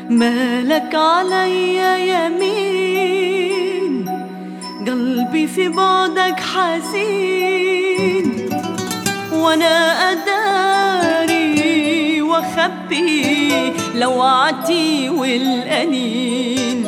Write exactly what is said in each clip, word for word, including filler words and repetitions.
مالك عليا يمين، قلبي في بعدك حزين، وانا اداري واخبي لوعتي والانين،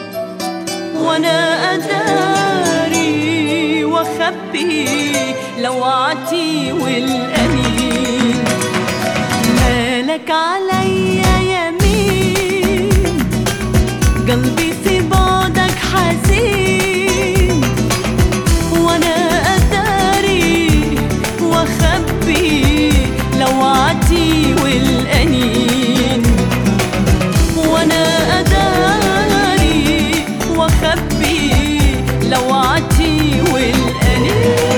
وانا اداري واخبي لوعتي والانين. مالك عليا يمين، قلبي في بعدك حزين، وانا اداري واخبي لوعتي والانين، وانا اداري واخبي لوعتي والانين.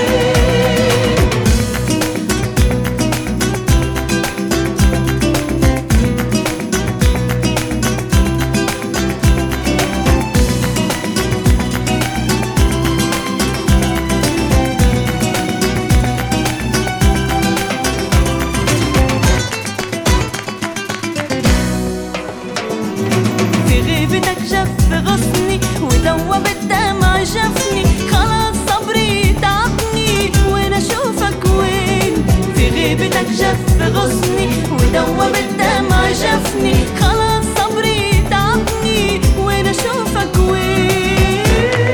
غيبتك جف غصني ودوب الدمع شفني، خلاص صبري تعبني وانا اشوفك وين. في غيبتك جف غصني ودوب الدمع شفني، خلاص صبري تعبني وانا اشوفك وين.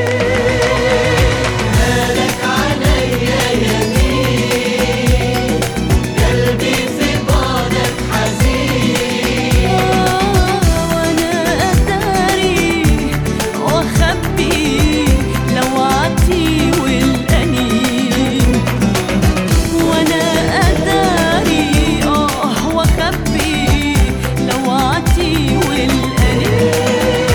مالك عليا يمين، قلبي في بعدك حزين، وانا اداري واخبي لوعتي والانين، وانا اداري اه واخبي لوعتي والانين.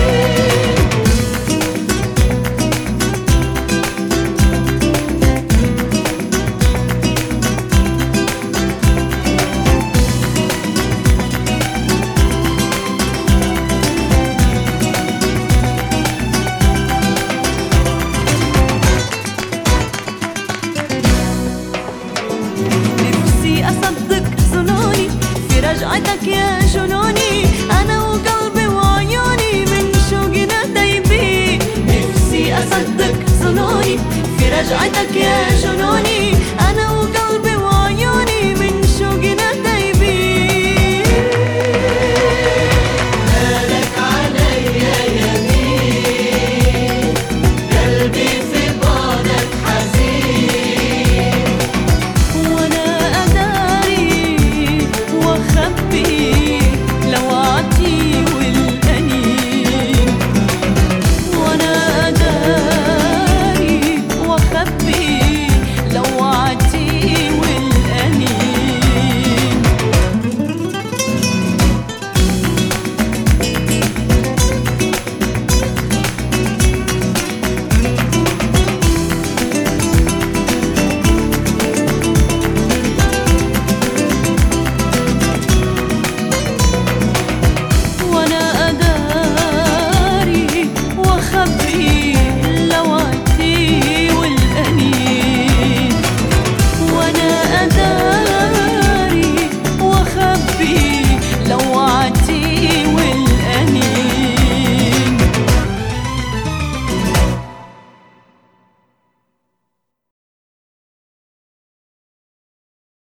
نفسي أصدق ظنوني في رجعتك يا جنوني، أنا وقلبي وعيوني من شوقنا دايبين. نفسي أصدق ظنوني في رجعتك